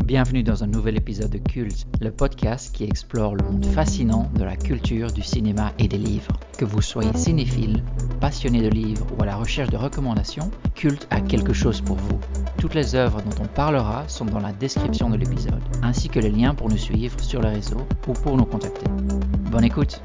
Bienvenue dans un nouvel épisode de Culte, le podcast qui explore le monde fascinant de la culture, du cinéma et des livres. Que vous soyez cinéphile, passionné de livres ou à la recherche de recommandations, Culte a quelque chose pour vous. Toutes les œuvres dont on parlera sont dans la description de l'épisode, ainsi que les liens pour nous suivre sur les réseaux ou pour nous contacter. Bonne écoute!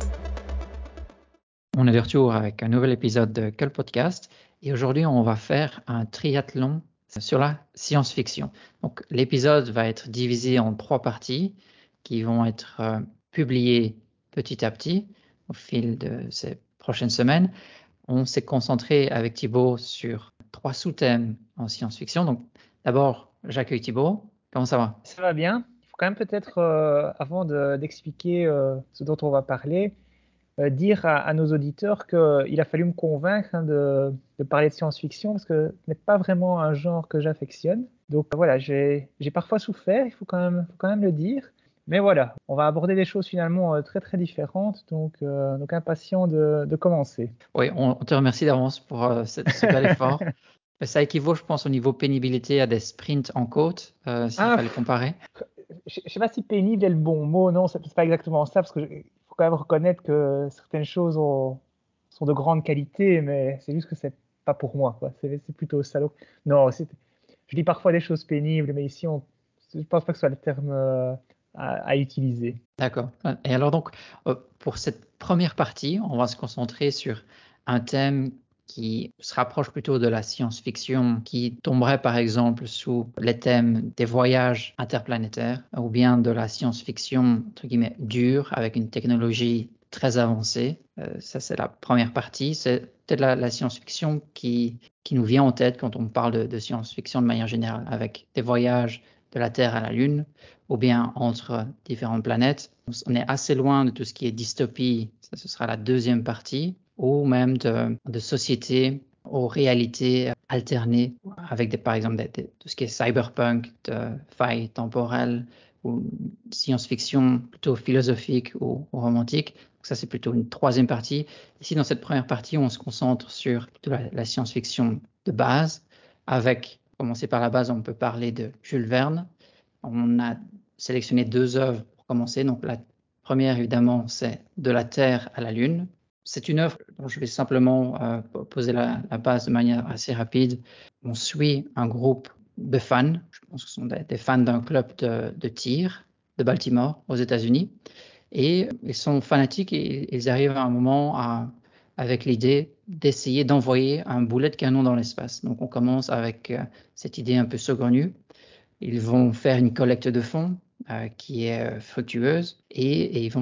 On est de retour avec un nouvel épisode de Culte Podcast et aujourd'hui on va faire un triathlon sur la science-fiction. Donc, l'épisode va être divisé en 3 parties qui vont être publiées petit à petit au fil de ces prochaines semaines. On s'est concentré avec Thibaut sur 3 sous-thèmes en science-fiction. Donc, d'abord, j'accueille Thibaut. Comment ça va? Ça va bien. Il faut quand même peut-être, avant d'expliquer ce dont on va parler, dire à nos auditeurs qu'il a fallu me convaincre de parler de science-fiction parce que ce n'est pas vraiment un genre que j'affectionne. Donc voilà, j'ai parfois souffert, il faut quand même le dire. Mais voilà, on va aborder des choses finalement très très différentes, donc impatient de commencer. Oui, on te remercie d'avance pour ce bel effort. Ça équivaut, je pense, au niveau pénibilité à des sprints en côte, s'il fallait comparer. Je ne sais pas si pénible est le bon mot, non, c'est pas exactement ça, parce qu'il faut quand même reconnaître que certaines choses sont de grande qualité, mais c'est juste que c'est pas pour moi, quoi. C'est plutôt ça. Donc, non, je dis parfois des choses pénibles, mais ici, je pense pas que ce soit le terme à utiliser. D'accord. Et alors donc, pour cette première partie, on va se concentrer sur un thème qui se rapproche plutôt de la science-fiction, qui tomberait par exemple sous les thèmes des voyages interplanétaires, ou bien de la science-fiction, entre guillemets, dure, avec une technologie très avancée. Ça, c'est la première partie. C'est peut-être la science-fiction qui nous vient en tête quand on parle de science-fiction de manière générale, avec des voyages de la Terre à la Lune, ou bien entre différentes planètes. On est assez loin de tout ce qui est dystopie, ça ce sera la deuxième partie, ou même de sociétés aux réalités alternées, avec par exemple tout ce qui est cyberpunk, de failles temporelles, ou science-fiction plutôt philosophique ou romantique. Donc ça, c'est plutôt une troisième partie. Ici, dans cette première partie, on se concentre sur la science-fiction de base, avec, commencer par la base, on peut parler de Jules Verne. On a sélectionné 2 œuvres pour commencer. Donc la première, évidemment, c'est De la Terre à la Lune. C'est une œuvre dont je vais simplement poser la base de manière assez rapide. On suit un groupe de fans, je pense que ce sont des fans d'un club de tir de Baltimore aux États-Unis. Et ils sont fanatiques et ils arrivent à un moment avec l'idée d'essayer d'envoyer un boulet de canon dans l'espace. Donc on commence avec cette idée un peu saugrenue. Ils vont faire une collecte de fonds qui est fructueuse et ils vont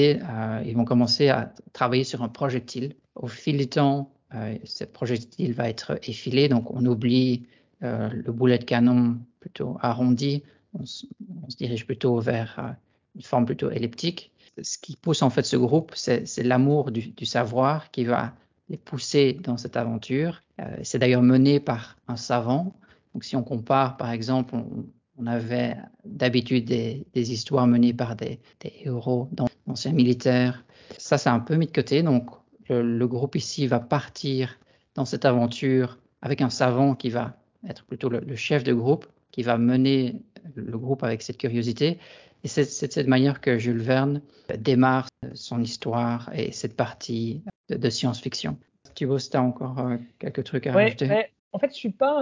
ils vont commencer à travailler sur un projectile. Au fil du temps, ce projectile va être effilé, donc on oublie le boulet de canon plutôt arrondi, on se dirige plutôt vers une forme plutôt elliptique. Ce qui pousse en fait ce groupe, c'est l'amour du savoir qui va les pousser dans cette aventure. C'est d'ailleurs mené par un savant. Donc si on compare, par exemple, on avait d'habitude des histoires menées par des héros d'anciens militaires. Ça, c'est un peu mis de côté. Donc le groupe ici va partir dans cette aventure avec un savant qui va être plutôt le chef de groupe, qui va mener le groupe avec cette curiosité. Et c'est de cette manière que Jules Verne démarre son histoire et cette partie de science-fiction. Thibaut, tu as encore quelques trucs à Ouais, rajouter? mais en fait, je suis pas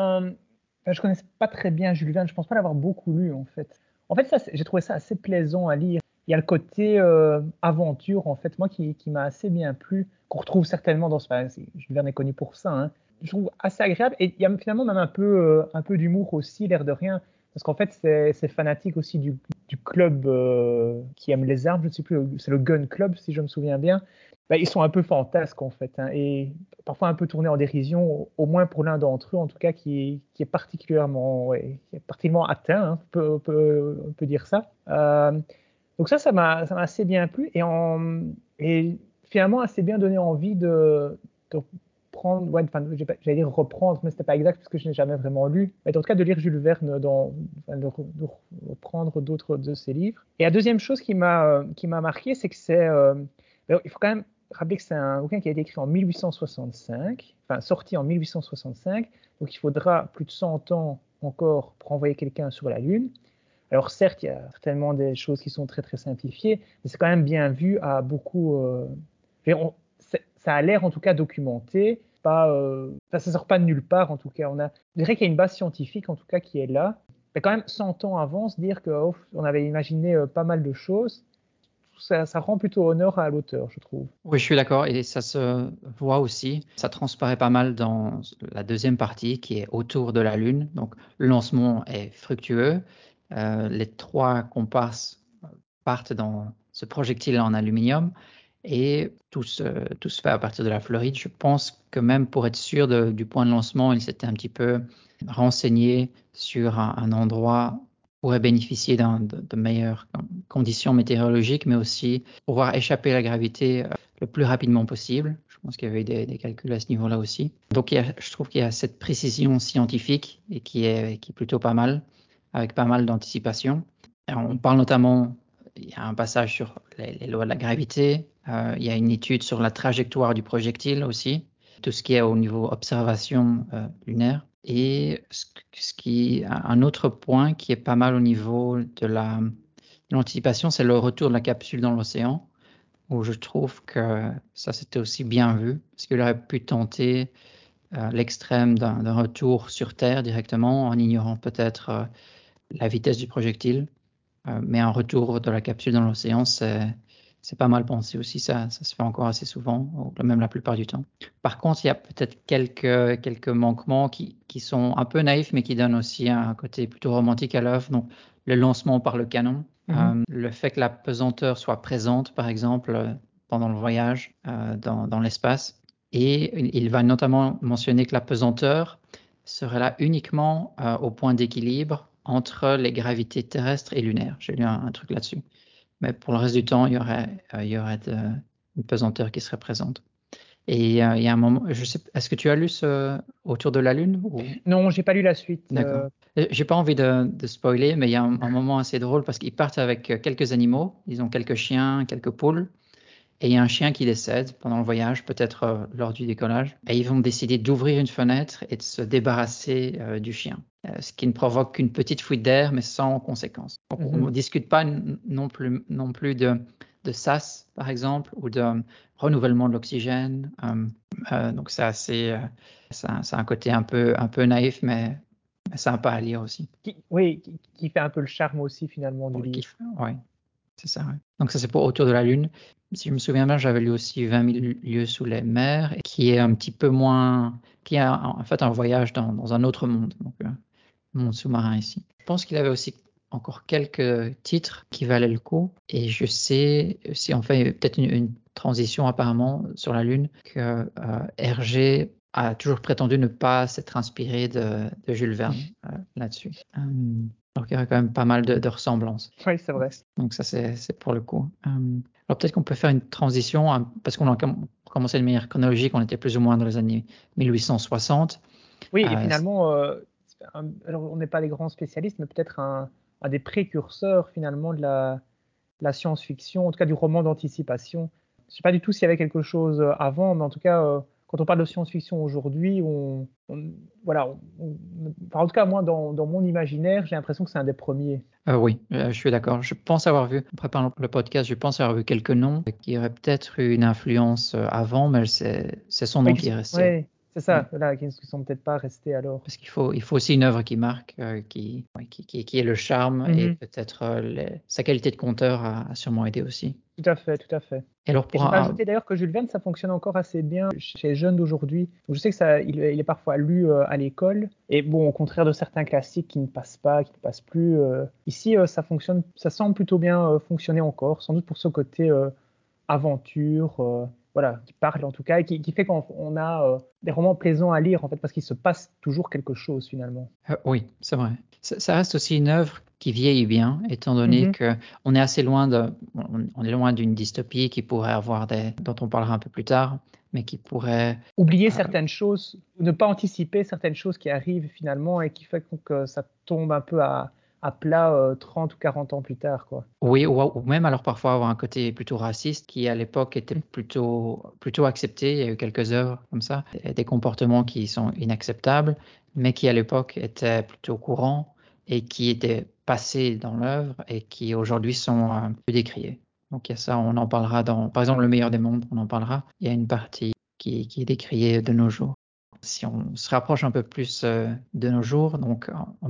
je connais pas très bien Jules Verne, je pense pas l'avoir beaucoup lu en fait. En fait, j'ai trouvé ça assez plaisant à lire. Il y a le côté aventure en fait, moi qui m'a assez bien plu, qu'on retrouve certainement dans Jules Verne est connu pour ça, hein. Je trouve assez agréable et il y a finalement même un peu d'humour aussi, l'air de rien, parce qu'en fait, c'est fanatique aussi du club qui aime les armes, je ne sais plus, c'est le Gun Club si je me souviens bien. Ben, ils sont un peu fantasques en fait, hein, et parfois un peu tournés en dérision, au moins pour l'un d'entre eux en tout cas qui est particulièrement, ouais, qui est particulièrement atteint, hein, on peut dire ça. Donc ça m'a assez bien plu et finalement assez bien donné envie de prendre, ouais, enfin, j'allais dire reprendre, mais c'était pas exact parce que je n'ai jamais vraiment lu, mais en tout cas de lire Jules Verne, de reprendre d'autres de ses livres. Et la deuxième chose qui m'a marqué, c'est que il faut quand même rappeler que c'est un bouquin qui a été écrit en 1865, enfin sorti en 1865, donc il faudra plus de 100 ans encore pour envoyer quelqu'un sur la Lune. Alors certes, il y a certainement des choses qui sont très très simplifiées, mais c'est quand même bien vu à beaucoup. Ça a l'air en tout cas documenté. Pas, ça sort pas de nulle part en tout cas. Je dirais qu'il y a une base scientifique en tout cas qui est là. Mais quand même 100 ans avant, se dire qu'on avait imaginé pas mal de choses, ça rend plutôt honneur à l'auteur, je trouve. Oui, je suis d'accord et ça se voit aussi. Ça transparaît pas mal dans la deuxième partie qui est autour de la Lune. Donc, le lancement est fructueux. Les trois comparses partent dans ce projectile en aluminium et tout se fait à partir de la Floride. Je pense que même pour être sûr du point de lancement, il s'était un petit peu renseigné sur un endroit pourrait bénéficier de meilleures conditions météorologiques, mais aussi pouvoir échapper à la gravité le plus rapidement possible. Je pense qu'il y avait des calculs à ce niveau-là aussi. Donc, je trouve qu'il y a cette précision scientifique et qui est plutôt pas mal, avec pas mal d'anticipation. On parle notamment, il y a un passage sur les lois de la gravité, il y a une étude sur la trajectoire du projectile aussi, tout ce qui est au niveau observation lunaire. Et un autre point qui est pas mal au niveau de l'anticipation, c'est le retour de la capsule dans l'océan, où je trouve que ça c'était aussi bien vu, parce qu'il aurait pu tenter l'extrême d'un retour sur Terre directement, en ignorant peut-être la vitesse du projectile. Mais un retour de la capsule dans l'océan, c'est pas mal pensé aussi. Ça se fait encore assez souvent, ou même la plupart du temps. Par contre, il y a peut-être quelques manquements qui sont un peu naïfs, mais qui donnent aussi un côté plutôt romantique à l'œuvre. Donc, le lancement par le canon, le fait que la pesanteur soit présente, par exemple, pendant le voyage dans l'espace. Et il va notamment mentionner que la pesanteur serait là uniquement au point d'équilibre entre les gravités terrestres et lunaires. J'ai lu un truc là-dessus. Mais pour le reste du temps, il y aurait une pesanteur qui serait présente. Et il y a un moment, je sais, est-ce que tu as lu Autour de la Lune ou... Non, j'ai pas lu la suite. D'accord. J'ai pas envie de spoiler, mais il y a un moment assez drôle parce qu'ils partent avec quelques animaux. Ils ont quelques chiens, quelques poules. Et il y a un chien qui décède pendant le voyage, peut-être lors du décollage. Et ils vont décider d'ouvrir une fenêtre et de se débarrasser du chien. Ce qui ne provoque qu'une petite fuite d'air, mais sans conséquence. Donc, on ne discute pas non plus de SAS, par exemple, ou de renouvellement de l'oxygène. Donc, c'est un côté un peu naïf, mais sympa à lire aussi. Qui fait un peu le charme aussi finalement du livre. Ouais. C'est ça, ouais. Donc ça, c'est pour Autour de la Lune. Si je me souviens bien, j'avais lu aussi 20 000 lieues sous les mers, qui est un petit peu moins... qui a en fait un voyage dans un autre monde, donc monde sous-marin ici. Je pense qu'il avait aussi encore quelques titres qui valaient le coup. Et je sais, si on fait peut-être une transition apparemment sur la Lune, que Hergé a toujours prétendu ne pas s'être inspiré de Jules Verne là-dessus. Donc il y aurait quand même pas mal de ressemblances. Oui, c'est vrai. Donc ça, c'est pour le coup. Alors peut-être qu'on peut faire une transition, parce qu'on a commencé de manière chronologique, on était plus ou moins dans les années 1860. Oui, et finalement, alors on n'est pas les grands spécialistes, mais peut-être un des précurseurs finalement de la science-fiction, en tout cas du roman d'anticipation. Je ne sais pas du tout s'il y avait quelque chose avant, mais en tout cas, quand on parle de science-fiction aujourd'hui, voilà, enfin, en tout cas moi, dans mon imaginaire, j'ai l'impression que c'est un des premiers. Oui, je suis d'accord. Je pense avoir vu, en préparant le podcast, je pense avoir vu quelques noms qui auraient peut-être eu une influence avant, mais c'est son nom qui est resté. Oui, c'est ça, voilà, qui ne sont peut-être pas restés alors. Parce qu'il faut aussi une œuvre qui marque, qui est le charme et peut-être sa qualité de conteur a sûrement aidé aussi. Tout à fait, tout à fait. Et alors Et je vais ajouter d'ailleurs que Jules Verne, ça fonctionne encore assez bien chez les jeunes d'aujourd'hui. Je sais que il est parfois lu à l'école. Et bon, au contraire de certains classiques qui ne passent pas, qui ne passent plus, ici, ça fonctionne, ça semble plutôt bien fonctionner encore, sans doute pour ce côté aventure, voilà, qui parle en tout cas, et qui fait qu'on a des romans plaisants à lire, en fait, parce qu'il se passe toujours quelque chose finalement. Oui, c'est vrai. Ça reste aussi une œuvre qui vieillit bien, étant donné que on est assez loin on est loin d'une dystopie qui pourrait avoir dont on parlera un peu plus tard, mais qui pourrait oublier certaines choses, ne pas anticiper certaines choses qui arrivent finalement et qui fait que ça tombe un peu à plat 30 ou 40 ans plus tard, quoi. Oui, ou même alors parfois avoir un côté plutôt raciste qui à l'époque était plutôt accepté. Il y a eu quelques œuvres comme ça, des comportements qui sont inacceptables, mais qui à l'époque étaient plutôt courants et qui étaient passé dans l'œuvre et qui aujourd'hui sont peu décriés. Donc il y a ça, on en parlera par exemple, Le meilleur des mondes, on en parlera. Il y a une partie qui est décriée de nos jours. Si on se rapproche un peu plus de nos jours, donc en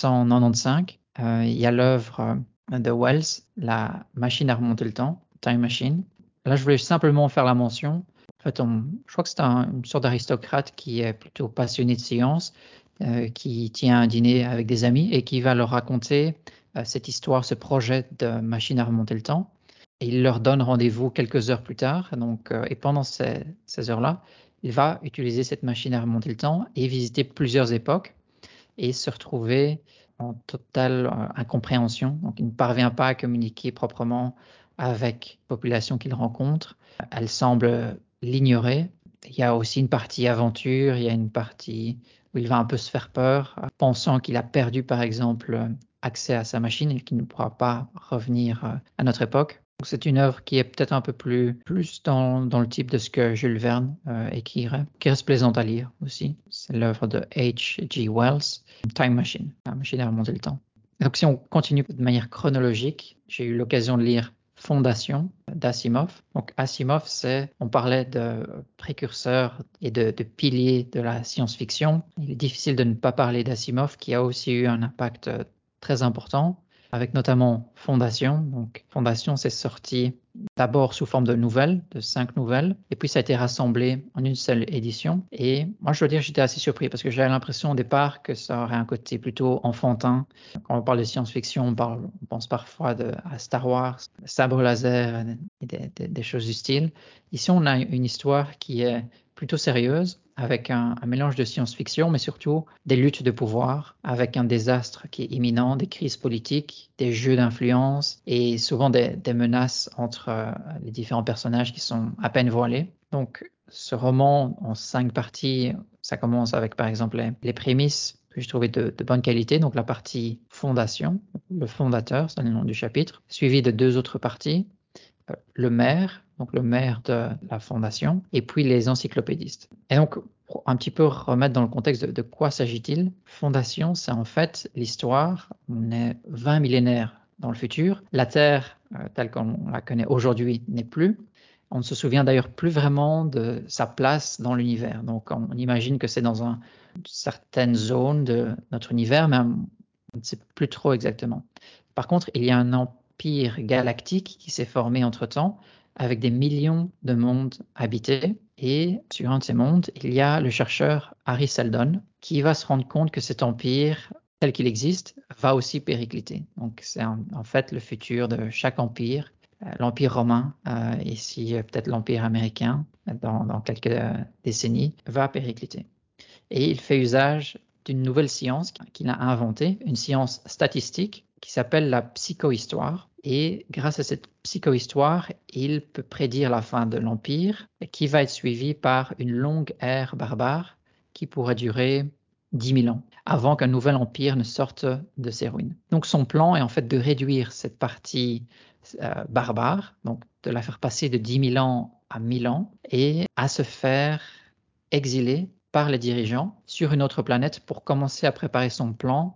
1895, il y a l'œuvre de Wells, La machine à remonter le temps, Time Machine. Là, je voulais simplement faire la mention. En fait, je crois que c'est une sorte d'aristocrate qui est plutôt passionné de science, qui tient un dîner avec des amis et qui va leur raconter cette histoire, ce projet de machine à remonter le temps. Et il leur donne rendez-vous quelques heures plus tard. Donc, et pendant ces heures-là, il va utiliser cette machine à remonter le temps et visiter plusieurs époques et se retrouver en totale incompréhension. Donc, il ne parvient pas à communiquer proprement avec la population qu'il rencontre. Elle semble l'ignorer. Il y a aussi une partie aventure, il y a une partie où il va un peu se faire peur, pensant qu'il a perdu, par exemple, accès à sa machine et qu'il ne pourra pas revenir à notre époque. Donc, c'est une œuvre qui est peut-être un peu plus dans le type de ce que Jules Verne écrirait, qui reste plaisante à lire aussi. C'est l'œuvre de H.G. Wells, Time Machine, la machine à remonter le temps. Donc, si on continue de manière chronologique, j'ai eu l'occasion de lire Fondation d'Asimov. Donc Asimov, on parlait de précurseur et de pilier de la science-fiction. Il est difficile de ne pas parler d'Asimov, qui a aussi eu un impact très important, avec notamment Fondation. Donc Fondation, c'est sorti d'abord sous forme de nouvelles, de 5 nouvelles, et puis ça a été rassemblé en une seule édition. Et moi, je dois dire, j'étais assez surpris parce que j'avais l'impression au départ que ça aurait un côté plutôt enfantin. Quand on parle de science-fiction, on pense parfois à Star Wars, sabre laser et des choses du style. Ici, on a une histoire qui est plutôt sérieuse, avec un mélange de science-fiction, mais surtout des luttes de pouvoir, avec un désastre qui est imminent, des crises politiques, des jeux d'influence et souvent des menaces entre les différents personnages qui sont à peine voilés. Donc, ce roman en 5 parties, ça commence avec par exemple les prémices que je trouvais de bonne qualité, donc la partie fondation, le fondateur, c'est le nom du chapitre, suivi de 2 autres parties, le maire, donc le maire de la fondation, et puis les encyclopédistes. Et donc, pour un petit peu remettre dans le contexte de quoi s'agit-il, fondation, c'est en fait l'histoire, on est 20 millénaires dans le futur, la Terre, telle qu'on la connaît aujourd'hui, n'est plus. On ne se souvient d'ailleurs plus vraiment de sa place dans l'univers. Donc, on imagine que c'est dans une certaine zone de notre univers, mais on ne sait plus trop exactement. Par contre, il y a un empire galactique qui s'est formé entre-temps, avec des millions de mondes habités. Et sur un de ces mondes, il y a le chercheur Harry Seldon qui va se rendre compte que cet empire, tel qu'il existe, va aussi péricliter. Donc, c'est en fait le futur de chaque empire. L'Empire romain, ici peut-être l'Empire américain, dans quelques décennies, va péricliter. Et il fait usage d'une nouvelle science qu'il a inventée, une science statistique qui s'appelle la psychohistoire. Et grâce à cette psychohistoire, il peut prédire la fin de l'Empire, qui va être suivie par une longue ère barbare qui pourrait durer 10 000 ans, avant qu'un nouvel empire ne sorte de ses ruines. Donc son plan est en fait de réduire cette partie barbare, donc de la faire passer de 10 000 ans à 1000 ans, et à se faire exiler par les dirigeants sur une autre planète pour commencer à préparer son plan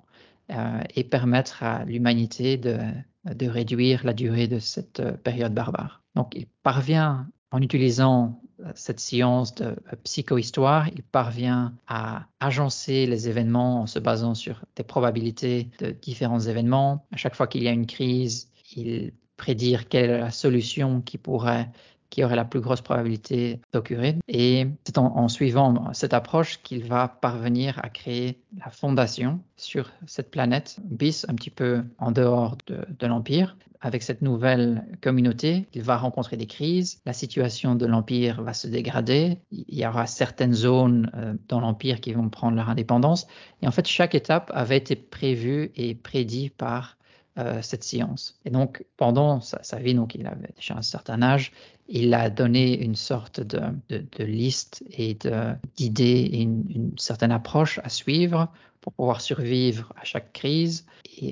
et permettre à l'humanité de réduire la durée de cette période barbare. Donc il parvient, en utilisant cette science de psychohistoire, il parvient à agencer les événements en se basant sur des probabilités de différents événements. À chaque fois qu'il y a une crise, il prédire quelle est la solution qui aurait la plus grosse probabilité d'occurrir. Et c'est en suivant cette approche qu'il va parvenir à créer la fondation sur cette planète, bis un petit peu en dehors de l'Empire. Avec cette nouvelle communauté, il va rencontrer des crises, la situation de l'Empire va se dégrader, il y aura certaines zones dans l'Empire qui vont prendre leur indépendance. Et en fait, chaque étape avait été prévue et prédite par cette science. Et donc, pendant sa vie, donc il avait déjà un certain âge, il a donné une sorte de liste et d'idées et une certaine approche à suivre pour pouvoir survivre à chaque crise. Et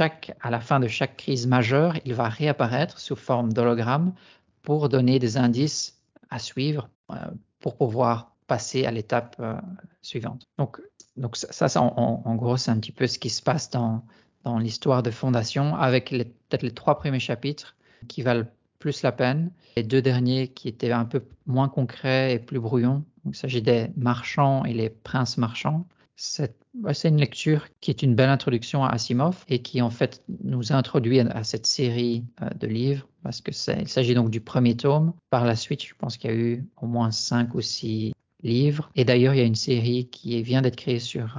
à la fin de chaque crise majeure, il va réapparaître sous forme d'hologramme pour donner des indices à suivre pour pouvoir passer à l'étape suivante. Donc ça en gros, c'est un petit peu ce qui se passe dans dans l'histoire de Fondation, avec peut-être les 3 premiers chapitres qui valent plus la peine, les 2 derniers qui étaient un peu moins concrets et plus brouillons. Donc, il s'agit des marchands et les princes marchands. C'est une lecture qui est une belle introduction à Asimov et qui en fait nous introduit à cette série de livres parce que il s'agit donc du premier tome. Par la suite, je pense qu'il y a eu au moins 5 ou 6 livres. Et d'ailleurs, il y a une série qui vient d'être créée sur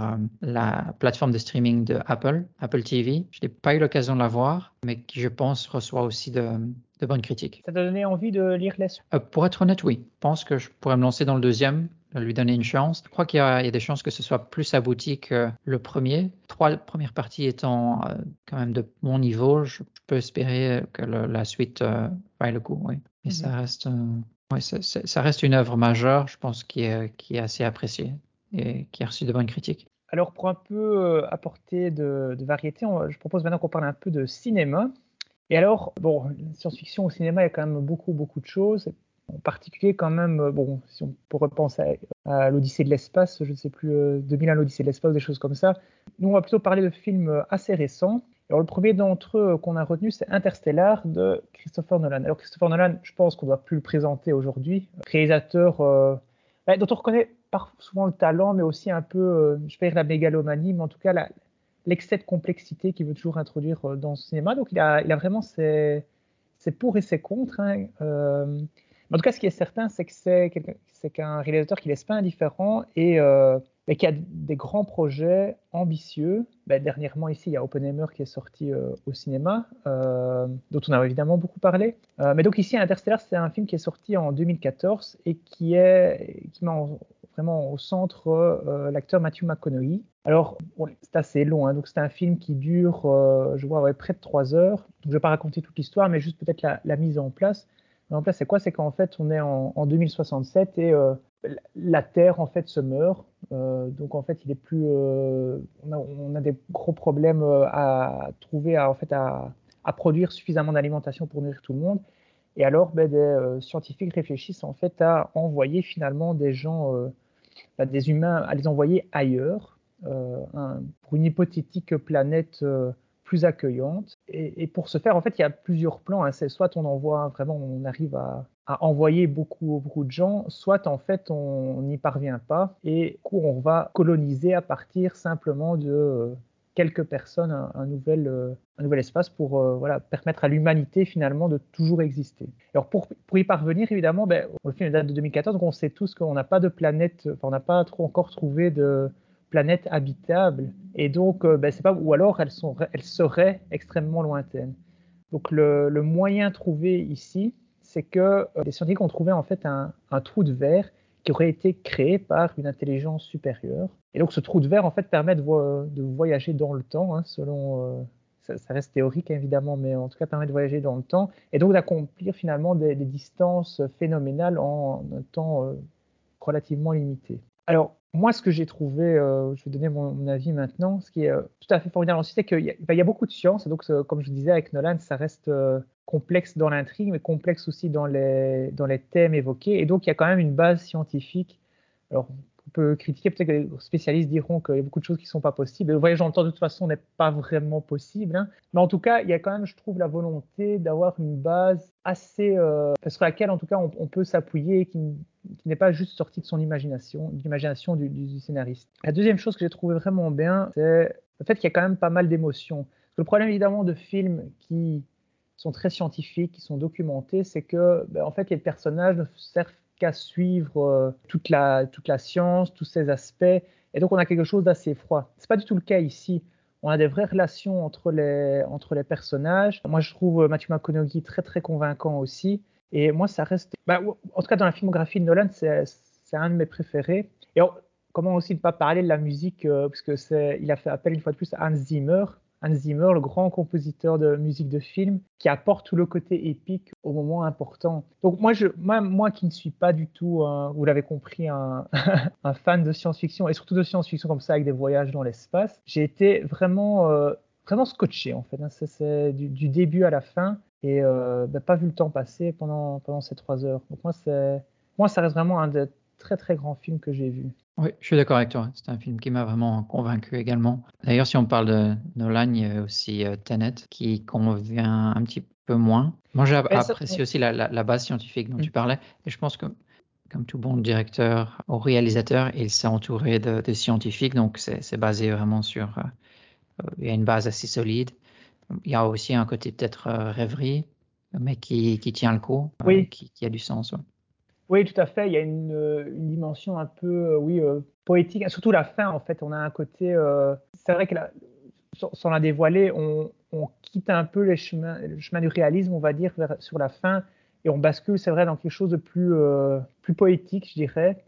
la plateforme de streaming de Apple TV. Je n'ai pas eu l'occasion de la voir, mais qui, je pense, reçoit aussi de bonnes critiques. Ça t'a donné envie de lire les suites? Pour être honnête, oui. Je pense que je pourrais me lancer dans le deuxième, lui donner une chance. Je crois qu'il y a des chances que ce soit plus abouti que le premier. 3 premières parties étant quand même de mon niveau, je peux espérer que la suite vaille le coup, oui. Mais ça reste... Oui, ça reste une œuvre majeure, je pense, qui est assez appréciée et qui a reçu de bonnes critiques. Alors, pour un peu apporter de variété, je propose maintenant qu'on parle un peu de cinéma. Et alors, bon, science-fiction au cinéma, il y a quand même beaucoup, beaucoup de choses. En particulier, quand même, bon, si on pourrait penser à l'Odyssée de l'espace, je ne sais plus, 2001, l'Odyssée de l'espace, des choses comme ça. Nous, on va plutôt parler de films assez récents. Alors, le premier d'entre eux qu'on a retenu, c'est Interstellar de Christopher Nolan. Alors, Christopher Nolan, je pense qu'on ne doit plus le présenter aujourd'hui. Réalisateur dont on reconnaît souvent le talent, mais aussi un peu, je vais dire la mégalomanie, mais en tout cas l'excès de complexité qu'il veut toujours introduire dans ce cinéma. Donc il a vraiment ses pour et ses contre. Hein. Mais en tout cas, ce qui est certain, c'est que c'est qu'un réalisateur qui ne laisse pas indifférent et qui a des grands projets ambitieux. Ben, dernièrement, ici, il y a Oppenheimer qui est sorti au cinéma, dont on a évidemment beaucoup parlé. Mais donc ici, Interstellar, c'est un film qui est sorti en 2014 et qui met vraiment au centre l'acteur Matthew McConaughey. Alors, bon, c'est assez long, hein, donc c'est un film qui dure, je vois, ouais, près de 3 heures. Donc, je ne vais pas raconter toute l'histoire, mais juste peut-être la mise en place. La mise en place, c'est quoi? C'est qu'en fait, on est en 2067 et la Terre, en fait, se meurt. Donc, en fait, il est plus, on a des gros problèmes à trouver, à produire suffisamment d'alimentation pour nourrir tout le monde. Et alors, ben, des scientifiques réfléchissent en fait à envoyer finalement des gens, des humains, à les envoyer ailleurs, pour une hypothétique planète plus accueillante. Et pour ce faire, en fait, il y a plusieurs plans. Hein. C'est soit on envoie vraiment, on arrive à envoyer beaucoup, beaucoup de gens, soit en fait on n'y parvient pas et du coup on va coloniser à partir simplement de quelques personnes un nouvel espace pour voilà, permettre à l'humanité finalement de toujours exister. Alors pour y parvenir, évidemment, ben, le film date de 2014, donc on sait tous qu'on n'a pas de planète, enfin, on n'a pas trop encore trouvé de planète habitable, et donc ben, c'est pas, ou alors elles seraient extrêmement lointaines. Donc le moyen trouvé ici, c'est que les scientifiques ont trouvé en fait un trou de verre qui aurait été créé par une intelligence supérieure. Et donc ce trou de verre en fait permet de voyager dans le temps, hein, selon ça reste théorique évidemment, mais en tout cas permet de voyager dans le temps et donc d'accomplir finalement des distances phénoménales en un temps relativement limité. Alors moi, ce que j'ai trouvé, je vais donner mon avis maintenant, ce qui est tout à fait formidable aussi, c'est qu'il y a beaucoup de science, et donc comme je disais avec Nolan, ça reste complexe dans l'intrigue, mais complexe aussi dans les thèmes évoqués, et donc il y a quand même une base scientifique. Alors on peut critiquer, peut-être que les spécialistes diront qu'il y a beaucoup de choses qui ne sont pas possibles, le voyage dans le temps de toute façon n'est pas vraiment possible, hein. Mais en tout cas, il y a quand même, je trouve, la volonté d'avoir une base assez, sur laquelle en tout cas on peut s'appuyer, qui n'est pas juste sorti de son imagination, de l'imagination du scénariste. La deuxième chose que j'ai trouvé vraiment bien, c'est le fait qu'il y a quand même pas mal d'émotions. Le problème évidemment de films qui sont très scientifiques, qui sont documentés, c'est que en fait les personnages ne servent qu'à suivre toute la science, tous ces aspects, et donc on a quelque chose d'assez froid. C'est pas du tout le cas ici. On a des vraies relations entre les personnages. Moi, je trouve Matthew McConaughey très très convaincant aussi. Et moi, ça reste, en tout cas dans la filmographie de Nolan, c'est un de mes préférés. Et comment aussi ne pas parler de la musique, puisque il a fait appel une fois de plus à Hans Zimmer. Hans Zimmer, le grand compositeur de musique de film, qui apporte tout le côté épique au moment important. Donc moi qui ne suis pas du tout, vous l'avez compris, un fan de science-fiction, et surtout de science-fiction comme ça, avec des voyages dans l'espace, j'ai été vraiment, vraiment scotché en fait. Hein. C'est du début à la fin, et pas vu le temps passer pendant ces 3 heures. Donc moi, ça reste vraiment un des très très grands films que j'ai vu. Oui, je suis d'accord avec toi. C'est un film qui m'a vraiment convaincu également. D'ailleurs, si on parle de Nolan, il y a aussi Tenet qui convient un petit peu moins. Moi, j'ai Mais ça, apprécié aussi la base scientifique dont mm. tu parlais. Et je pense que, comme tout bon directeur ou réalisateur, il s'est entouré de scientifiques. Donc, c'est basé vraiment sur... il y a une base assez solide. Il y a aussi un côté peut-être rêverie, mais qui tient le coup, Oui, qui a du sens. Ouais. oui, tout à fait. Il y a une dimension un peu, oui, poétique, surtout la fin, en fait. On a un côté, c'est vrai que sans la dévoiler, on quitte un peu le chemin du réalisme, on va dire, sur la fin, et on bascule, c'est vrai, dans quelque chose de plus poétique, je dirais.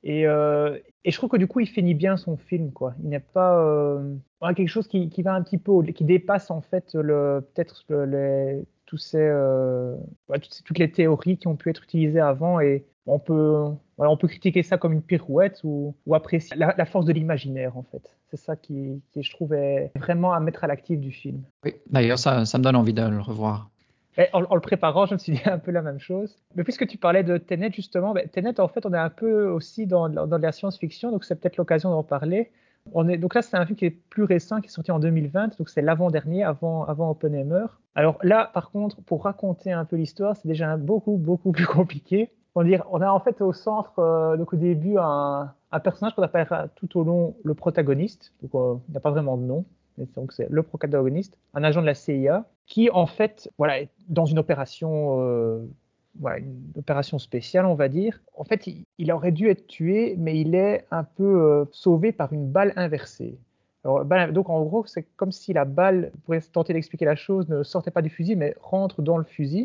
Et je trouve que du coup, il finit bien son film, quoi. Il n'est pas voilà, quelque chose qui va un petit peu, qui dépasse en fait peut-être tous ces, ouais, toutes les théories qui ont pu être utilisées avant, et voilà, on peut critiquer ça comme une pirouette ou apprécier la force de l'imaginaire, en fait. C'est ça qui, je trouve, est vraiment à mettre à l'actif du film. Oui, d'ailleurs, ça me donne envie de le revoir. Et en le préparant, je me suis dit un peu la même chose. Mais puisque tu parlais de Tenet, justement, ben, Tenet, en fait, on est un peu aussi dans la science-fiction, donc c'est peut-être l'occasion d'en parler. Donc là, c'est un film qui est plus récent, qui est sorti en 2020, donc c'est l'avant-dernier, avant Oppenheimer. Alors là, par contre, pour raconter un peu l'histoire, c'est déjà beaucoup, beaucoup plus compliqué. On a en fait au centre, donc au début, un personnage qu'on appellera tout au long le protagoniste. Donc il n'a pas vraiment de nom. Donc c'est le protagoniste, un agent de la CIA, qui en fait, voilà, est dans une opération, voilà, une opération spéciale, on va dire. En fait, il aurait dû être tué, mais il est un peu sauvé par une balle inversée. Alors, donc en gros, c'est comme si la balle, pour tenter d'expliquer la chose, ne sortait pas du fusil, mais rentre dans le fusil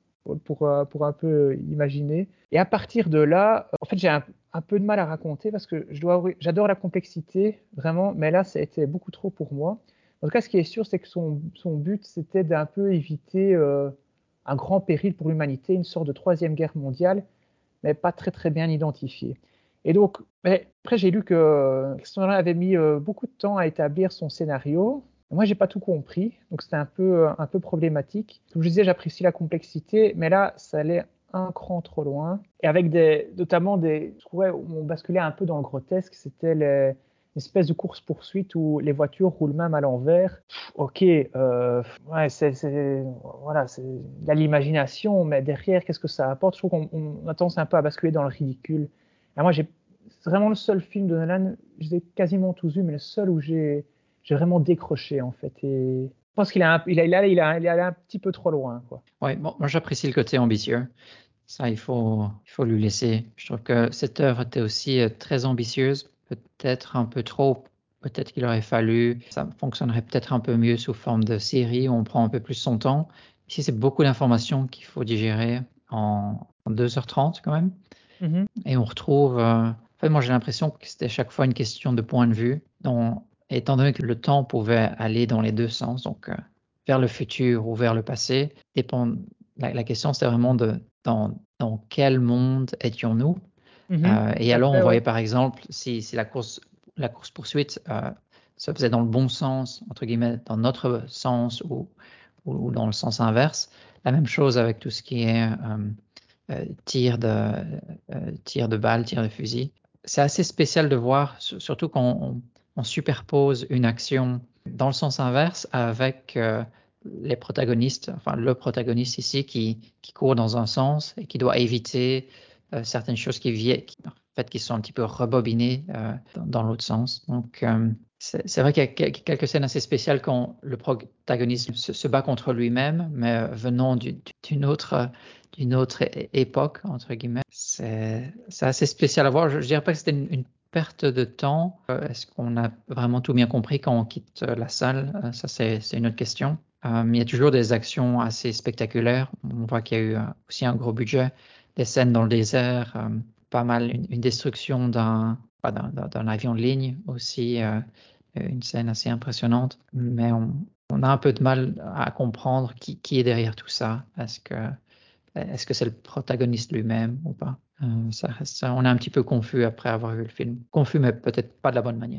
pour un peu imaginer. Et à partir de là, en fait, j'ai un peu de mal à raconter parce que je dois avouer, j'adore la complexité, vraiment, mais là, ça a été beaucoup trop pour moi. En tout cas, ce qui est sûr, c'est que son but, c'était d'un peu éviter un grand péril pour l'humanité, une sorte de troisième guerre mondiale, mais pas très très bien identifiée. Et donc, mais après, j'ai lu que Christopher Nolan avait mis beaucoup de temps à établir son scénario. Moi, j'ai pas tout compris, donc c'était un peu problématique. Comme je disais, j'apprécie la complexité, mais là, ça allait un cran trop loin. Et avec notamment je trouvais, où on basculait un peu dans le grotesque, c'était une espèce de course-poursuite où les voitures roulent même à l'envers. Ok, ouais, voilà, c'est il y a l'imagination, mais derrière, qu'est-ce que ça apporte? Je trouve qu'on a tendance un peu à basculer dans le ridicule. Et moi, c'est vraiment le seul film de Nolan, je les ai quasiment tous vus, mais le seul où j'ai vraiment décroché en fait. Et je pense qu'il est allé un petit peu trop loin, quoi. Ouais, bon, moi j'apprécie le côté ambitieux. Ça, il faut lui laisser. Je trouve que cette œuvre était aussi très ambitieuse, peut-être un peu trop. Peut-être qu'il aurait fallu, ça fonctionnerait peut-être un peu mieux sous forme de série où on prend un peu plus son temps. Ici, c'est beaucoup d'informations qu'il faut digérer en 2h30 quand même. Mhm. Et on retrouve. En fait, moi, j'ai l'impression que c'était chaque fois une question de point de vue. Étant donné que le temps pouvait aller dans les deux sens, donc vers le futur ou vers le passé, la question, c'était vraiment dans quel monde étions-nous? Mhm. Et Tout à alors, on fait, voyait ouais. par exemple si la course-poursuite se faisait dans le bon sens, entre guillemets, dans notre sens ou dans le sens inverse. La même chose avec tout ce qui est tir de balle, tir de fusil. C'est assez spécial de voir, surtout quand on superpose une action dans le sens inverse avec les protagonistes, enfin le protagoniste ici qui court dans un sens et qui doit éviter certaines choses en fait, qui sont un petit peu rebobinées dans l'autre sens. Donc, c'est vrai qu'il y a quelques scènes assez spéciales quand le protagoniste se bat contre lui-même, mais venant d'une autre époque, entre guillemets. C'est assez spécial à voir. Je dirais pas que c'était une perte de temps. Est-ce qu'on a vraiment tout bien compris quand on quitte la salle? Ça, c'est une autre question. Mais il y a toujours des actions assez spectaculaires. On voit qu'il y a eu aussi un gros budget, des scènes dans le désert, pas mal, une destruction d'un avion de ligne aussi, une scène assez impressionnante. Mais on a un peu de mal à comprendre qui est derrière tout ça. Est-ce que c'est le protagoniste lui-même ou pas? On est un petit peu confus après avoir vu le film. Confus, mais peut-être pas de la bonne manière.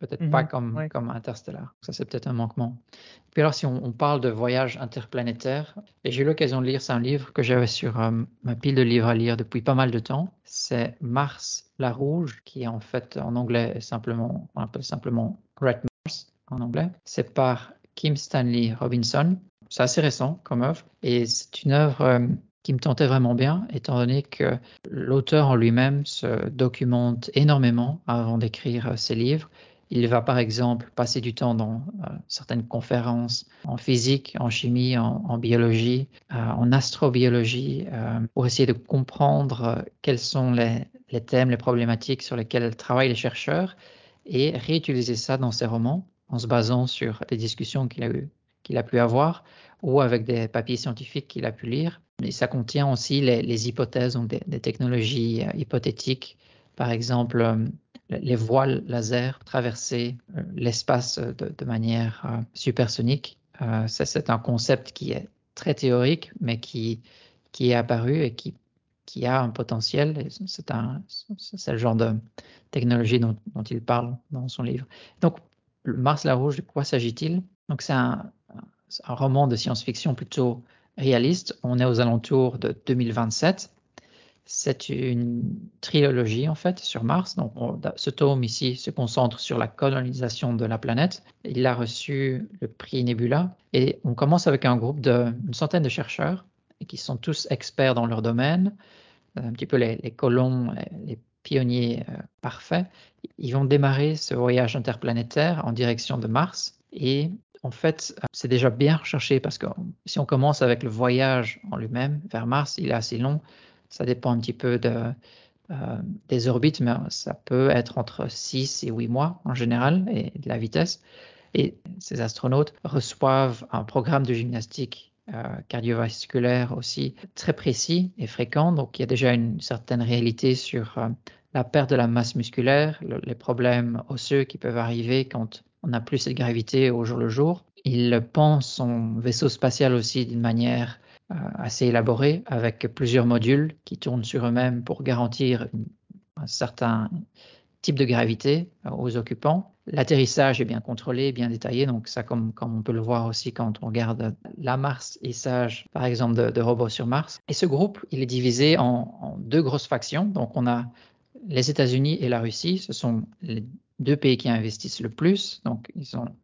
peut-être pas Ouais. comme Interstellar. Ça, c'est peut-être un manquement. Puis alors, si on parle de voyage interplanétaire, et j'ai eu l'occasion de lire, c'est un livre que j'avais sur ma pile de livres à lire depuis pas mal de temps. C'est Mars la Rouge, qui est en fait en anglais simplement, on appelle simplement Red Mars en anglais. C'est par Kim Stanley Robinson. C'est assez récent comme œuvre, et c'est une œuvre qui me tentait vraiment bien, étant donné que l'auteur en lui-même se documente énormément avant d'écrire ses livres. Il va par exemple passer du temps dans certaines conférences en physique, en chimie, en biologie, en astrobiologie, pour essayer de comprendre quels sont les thèmes, les problématiques sur lesquels travaillent les chercheurs et réutiliser ça dans ses romans en se basant sur des discussions qu'il a pu avoir ou avec des papiers scientifiques qu'il a pu lire. Et ça contient aussi les hypothèses, donc des technologies hypothétiques, par exemple les voiles laser traverser l'espace de manière supersonique. Ça, c'est un concept qui est très théorique, mais qui est apparu et qui a un potentiel. C'est le genre de technologie dont il parle dans son livre. Donc, Mars la Rouge, de quoi s'agit-il? Donc, c'est un roman de science-fiction plutôt réaliste. On est aux alentours de 2027. C'est une trilogie en fait sur Mars. Donc, ce tome ici se concentre sur la colonisation de la planète. Il a reçu le prix Nebula et on commence avec un groupe d'une centaine de chercheurs qui sont tous experts dans leur domaine, un petit peu les colons, les pionniers parfaits. Ils vont démarrer ce voyage interplanétaire en direction de Mars et en fait, c'est déjà bien recherché parce que si on commence avec le voyage en lui-même vers Mars, il est assez long. Ça dépend un petit peu des orbites, mais ça peut être entre 6 et 8 mois en général, et de la vitesse. Et ces astronautes reçoivent un programme de gymnastique cardiovasculaire aussi très précis et fréquent. Donc, il y a déjà une certaine réalité sur la perte de la masse musculaire, les problèmes osseux qui peuvent arriver quand on n'a plus cette gravité au jour le jour. Il pense son vaisseau spatial aussi d'une manière assez élaborée, avec plusieurs modules qui tournent sur eux-mêmes pour garantir un certain type de gravité aux occupants. L'atterrissage est bien contrôlé, bien détaillé, donc ça comme on peut le voir aussi quand on regarde la Mars-issage, par exemple, de robots sur Mars. Et ce groupe, il est divisé en deux grosses factions. Donc on a les États-Unis et la Russie, ce sont les deux pays qui investissent le plus, donc ils ont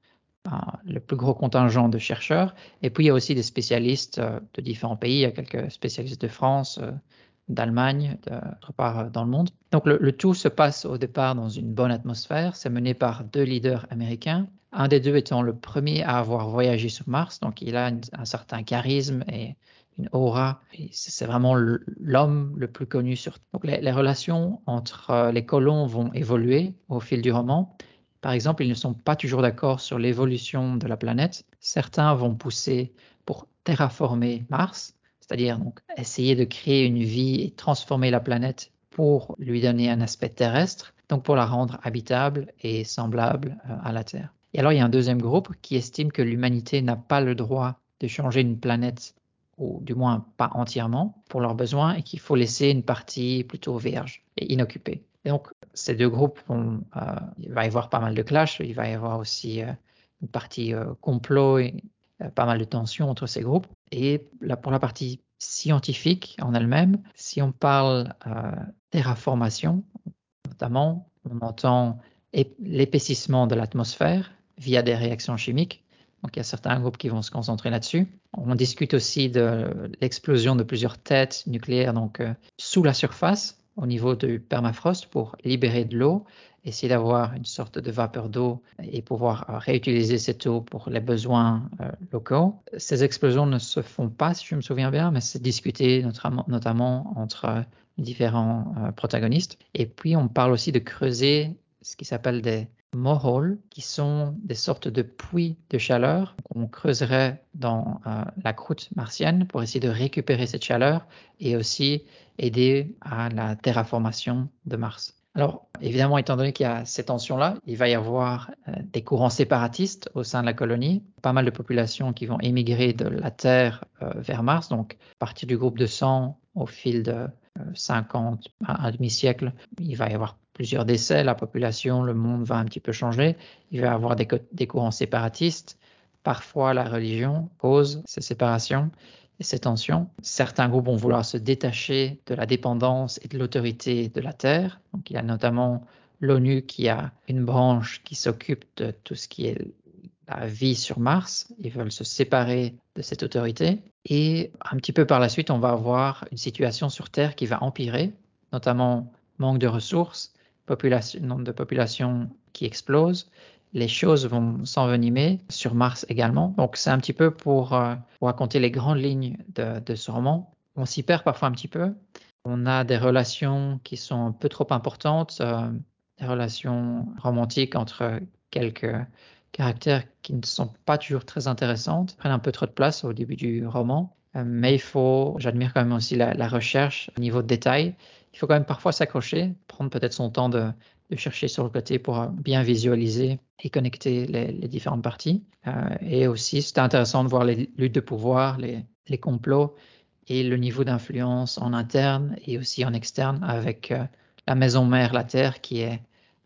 le plus gros contingent de chercheurs. Et puis il y a aussi des spécialistes de différents pays, il y a quelques spécialistes de France, d'Allemagne, d'autre part dans le monde. Donc le tout se passe au départ dans une bonne atmosphère. C'est mené par deux leaders américains. Un des deux étant le premier à avoir voyagé sur Mars. Donc il a un certain charisme et une aura. Et c'est vraiment l'homme le plus connu sur Terre. Donc les relations entre les colons vont évoluer au fil du roman. Par exemple, ils ne sont pas toujours d'accord sur l'évolution de la planète. Certains vont pousser pour terraformer Mars, c'est-à-dire donc essayer de créer une vie et transformer la planète pour lui donner un aspect terrestre, donc pour la rendre habitable et semblable à la Terre. Et alors il y a un deuxième groupe qui estime que l'humanité n'a pas le droit de changer une planète, ou du moins pas entièrement, pour leurs besoins, et qu'il faut laisser une partie plutôt vierge et inoccupée. Et donc ces deux groupes il va y avoir pas mal de clashs, il va y avoir aussi une partie complot et pas mal de tensions entre ces groupes. Et là, pour la partie scientifique en elle-même, si on parle terraformation, notamment, on entend l'épaississement de l'atmosphère via des réactions chimiques. Donc, il y a certains groupes qui vont se concentrer là-dessus. On discute aussi de l'explosion de plusieurs têtes nucléaires donc, sous la surface, au niveau du permafrost, pour libérer de l'eau, essayer d'avoir une sorte de vapeur d'eau et pouvoir réutiliser cette eau pour les besoins locaux. Ces explosions ne se font pas, si je me souviens bien, mais c'est discuté notamment entre différents protagonistes. Et puis, on parle aussi de creuser ce qui s'appelle des moreholes, qui sont des sortes de puits de chaleur qu'on creuserait dans la croûte martienne pour essayer de récupérer cette chaleur et aussi aider à la terraformation de Mars. Alors, évidemment, étant donné qu'il y a ces tensions-là, il va y avoir des courants séparatistes au sein de la colonie, pas mal de populations qui vont émigrer de la Terre vers Mars, donc à partir du groupe de 100 au fil 50 à un demi-siècle, il va y avoir plusieurs décès, la population, le monde va un petit peu changer, il va y avoir des courants séparatistes. Parfois, la religion cause ces séparations et ces tensions. Certains groupes vont vouloir se détacher de la dépendance et de l'autorité de la Terre. Donc, il y a notamment l'ONU qui a une branche qui s'occupe de tout ce qui est la vie sur Mars. Ils veulent se séparer de cette autorité. Et un petit peu par la suite, on va avoir une situation sur Terre qui va empirer, notamment manque de ressources, nombre de population qui explose. Les choses vont s'envenimer sur Mars également. Donc c'est un petit peu pour raconter les grandes lignes de ce roman. On s'y perd parfois un petit peu. On a des relations qui sont un peu trop importantes, des relations romantiques entre quelques caractères qui ne sont pas toujours très intéressantes, prennent un peu trop de place au début du roman. Mais j'admire quand même aussi la recherche au niveau de détail. Il faut quand même parfois s'accrocher, prendre peut-être son temps de chercher sur le côté pour bien visualiser et connecter les différentes parties. Et aussi, c'était intéressant de voir les luttes de pouvoir, les complots et le niveau d'influence en interne et aussi en externe avec la maison mère, la Terre, qui est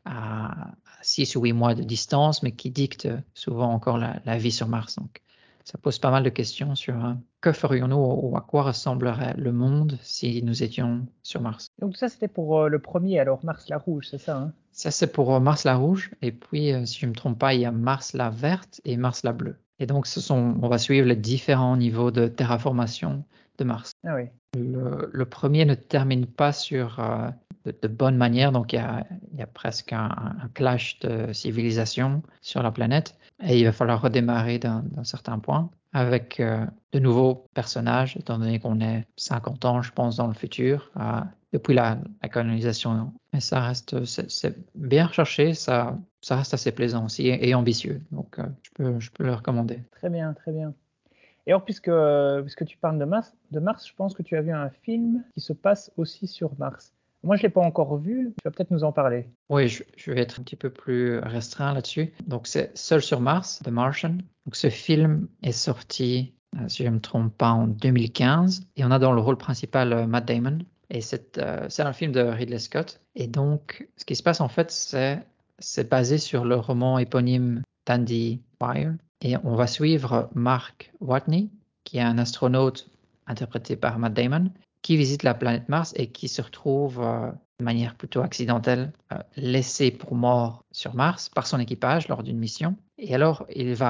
à 6 ou 8 mois de distance, mais qui dicte souvent encore la vie sur Mars. Donc, ça pose pas mal de questions sur que ferions-nous ou à quoi ressemblerait le monde si nous étions sur Mars. Donc ça, c'était pour le premier, alors Mars la Rouge, c'est ça, hein? Ça, c'est pour Mars la Rouge. Et puis, si je ne me trompe pas, il y a Mars la Verte et Mars la Bleue. Et donc, on va suivre les différents niveaux de terraformation de Mars. Ah oui. Le premier ne termine pas sur de bonne manière, donc il y a presque un clash de civilisation sur la planète et il va falloir redémarrer d'un certain point avec de nouveaux personnages, étant donné qu'on est 50 ans, je pense, dans le futur, depuis la colonisation. Mais c'est bien recherché, ça reste assez plaisant aussi et ambitieux, donc je peux le recommander. Très bien, très bien. Et alors, puisque tu parles de Mars, je pense que tu as vu un film qui se passe aussi sur Mars. Moi, je ne l'ai pas encore vu, tu vas peut-être nous en parler. Oui, je vais être un petit peu plus restreint là-dessus. Donc, c'est Seul sur Mars, The Martian. Donc, ce film est sorti, si je ne me trompe pas, en 2015. Et on a dans le rôle principal Matt Damon. Et c'est un film de Ridley Scott. Et donc, ce qui se passe en fait, c'est basé sur le roman éponyme d'Andy Weir. Et on va suivre Mark Watney, qui est un astronaute interprété par Matt Damon, qui visite la planète Mars et qui se retrouve de manière plutôt accidentelle laissé pour mort sur Mars par son équipage lors d'une mission. Et alors,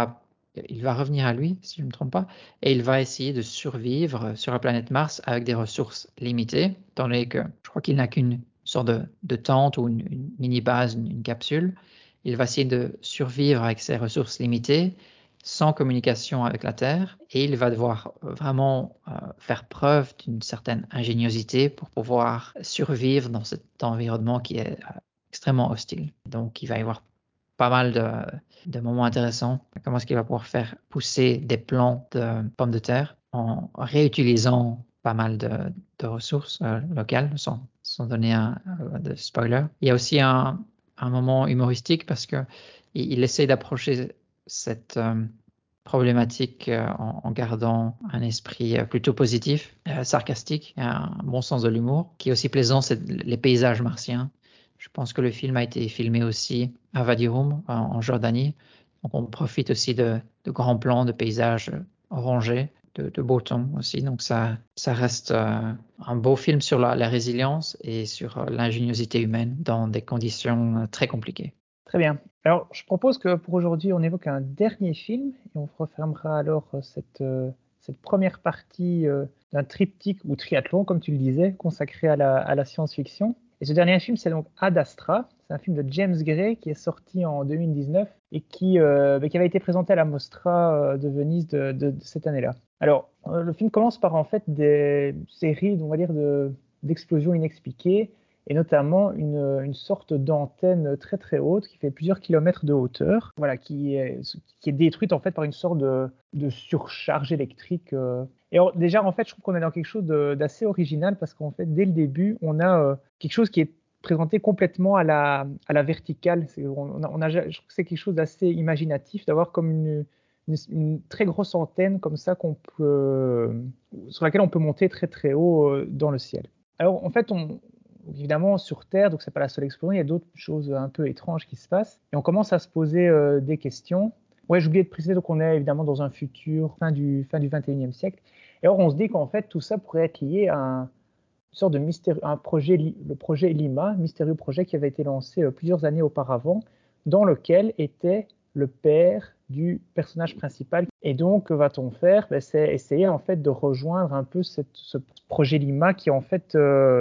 il va revenir à lui, si je ne me trompe pas, et il va essayer de survivre sur la planète Mars avec des ressources limitées, étant donné que je crois qu'il n'a qu'une sorte de tente ou une mini-base, une capsule. Il va essayer de survivre avec ses ressources limitées sans communication avec la Terre et il va devoir vraiment faire preuve d'une certaine ingéniosité pour pouvoir survivre dans cet environnement qui est extrêmement hostile. Donc il va y avoir pas mal de moments intéressants. Comment est-ce qu'il va pouvoir faire pousser des plants de pommes de terre en réutilisant pas mal de ressources locales sans donner de spoiler. Il y a aussi un moment humoristique parce que il essaie d'approcher cette problématique en gardant un esprit plutôt positif, sarcastique, un bon sens de l'humour. Qui est aussi plaisant, c'est les paysages martiens. Je pense que le film a été filmé aussi à Vadirum, en Jordanie. Donc on profite aussi de grands plans, de paysages orangés, de beau temps aussi. Donc ça reste un beau film sur la résilience et sur l'ingéniosité humaine dans des conditions très compliquées. Très bien. Alors, je propose que pour aujourd'hui, on évoque un dernier film et on refermera alors cette première partie d'un triptyque ou triathlon, comme tu le disais, consacré à la science-fiction. Et ce dernier film, c'est donc Ad Astra. C'est un film de James Gray qui est sorti en 2019 et qui avait été présenté à la Mostra de Venise de cette année-là. Alors, le film commence par en fait des séries, on va dire, d'explosions inexpliquées et notamment une sorte d'antenne très très haute qui fait plusieurs kilomètres de hauteur, voilà, qui est détruite en fait par une sorte de surcharge électrique. Et alors, déjà en fait, je trouve qu'on est dans quelque chose d'assez original parce qu'en fait, dès le début, on a quelque chose qui est présenté complètement à la verticale. Je trouve que c'est quelque chose d'assez imaginatif d'avoir comme une très grosse antenne comme ça sur laquelle on peut monter très très haut dans le ciel. Alors, en fait, évidemment, sur Terre, donc c'est pas la seule explosion, il y a d'autres choses un peu étranges qui se passent. Et on commence à se poser des questions. Ouais, j'ai oublié de préciser, donc on est évidemment dans un futur, fin du 21e siècle. Et alors, on se dit qu'en fait, tout ça pourrait être lié à une sorte de un projet, le projet Lima, mystérieux projet qui avait été lancé plusieurs années auparavant, dans lequel était le père du personnage principal. Et donc, que va-t-on faire? Ben, c'est essayer en fait de rejoindre un peu ce projet Lima qui en fait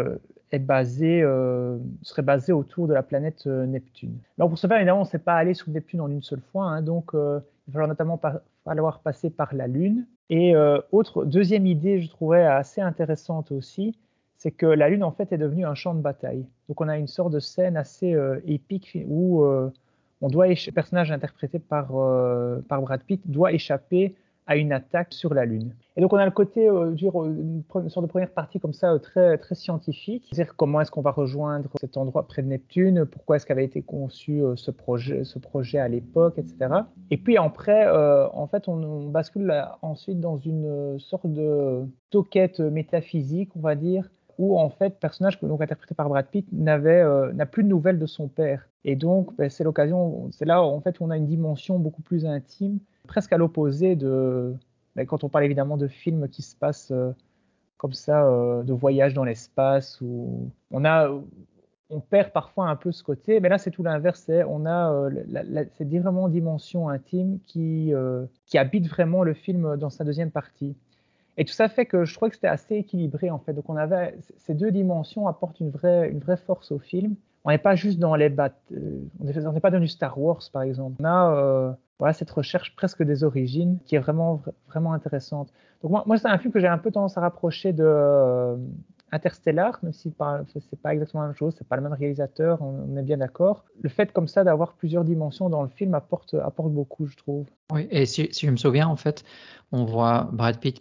serait basé autour de la planète Neptune. Alors pour ce faire, évidemment, on ne s'est pas allé sous Neptune en une seule fois, hein, donc il va falloir notamment falloir passer par la Lune. Et deuxième idée, je trouvais assez intéressante aussi, c'est que la Lune en fait est devenue un champ de bataille. Donc on a une sorte de scène assez épique où le personnage interprété par Brad Pitt doit échapper à une attaque sur la Lune. Et donc on a le côté, une sorte de première partie comme ça, très, très scientifique, c'est-à-dire comment est-ce qu'on va rejoindre cet endroit près de Neptune, pourquoi est-ce qu'avait été conçu ce projet à l'époque, etc. Et puis après, en fait, on bascule ensuite dans une sorte de toquette métaphysique, on va dire, où en fait, le personnage donc interprété par Brad Pitt n'a plus de nouvelles de son père. Et donc, ben, c'est l'occasion, c'est là en fait où on a une dimension beaucoup plus intime, presque à l'opposé de ben, quand on parle évidemment de films qui se passent comme ça, de voyage dans l'espace, où on perd parfois un peu ce côté, mais là c'est tout l'inverse, on a cette vraiment dimension intime qui habite vraiment le film dans sa deuxième partie. Et tout ça fait que je trouvais que c'était assez équilibré en fait. Donc on avait ces deux dimensions apportent une vraie force au film. On n'est pas juste dans les on n'est pas dans du Star Wars par exemple. On a voilà, cette recherche presque des origines qui est vraiment intéressante. Donc moi c'est un film que j'ai un peu tendance à rapprocher de Interstellar, même si c'est pas exactement la même chose, c'est pas le même réalisateur, on est bien d'accord. Le fait comme ça d'avoir plusieurs dimensions dans le film apporte beaucoup, je trouve. Oui, et si je me souviens, en fait, on voit Brad Pitt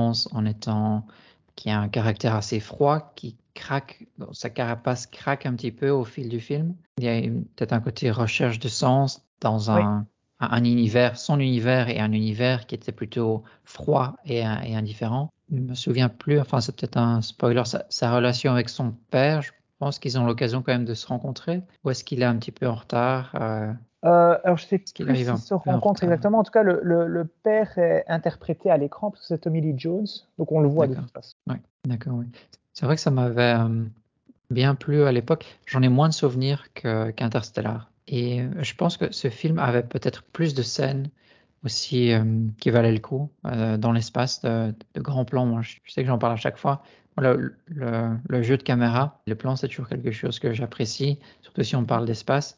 qui a un caractère assez froid, qui craque, sa carapace craque un petit peu au fil du film. Il y a peut-être un côté recherche de sens dans Oui, un univers, son univers et un univers qui était plutôt froid et indifférent. Je me souviens plus, enfin c'est peut-être un spoiler, sa relation avec son père, je pense qu'ils ont l'occasion quand même de se rencontrer. Ou est-ce qu'il est un petit peu en retard? alors, je ne sais Est-ce qu'il plus arrive s'ils un se peu en rencontrent retard? exactement. En tout cas, le père est interprété à l'écran parce que c'est Tommy Lee Jones, donc on le voit de D'accord. toute façon. Ouais, d'accord, oui. C'est vrai que ça m'avait bien plu à l'époque. J'en ai moins de souvenirs qu'Interstellar. Et je pense que ce film avait peut-être plus de scènes aussi qui valaient le coup dans l'espace, de grands plans. Moi, je sais que j'en parle à chaque fois. Voilà, le jeu de caméra, le plan, c'est toujours quelque chose que j'apprécie, surtout si on parle d'espace,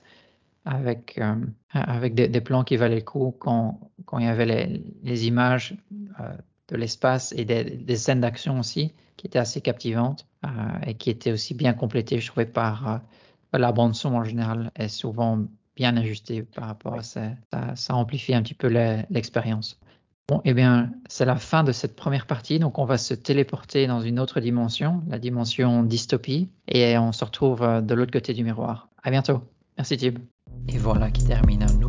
avec des plans qui valaient le coup quand il y avait les images de l'espace et des scènes d'action aussi, qui étaient assez captivantes et qui étaient aussi bien complétées, je trouvais, par la bande son en général, est souvent bien ajustée par rapport à Oui. ça. Ça amplifie un petit peu l'expérience. Bon, eh bien, c'est la fin de cette première partie, donc on va se téléporter dans une autre dimension, la dimension dystopie, et on se retrouve de l'autre côté du miroir. À bientôt. Merci Thib. Et voilà qui termine un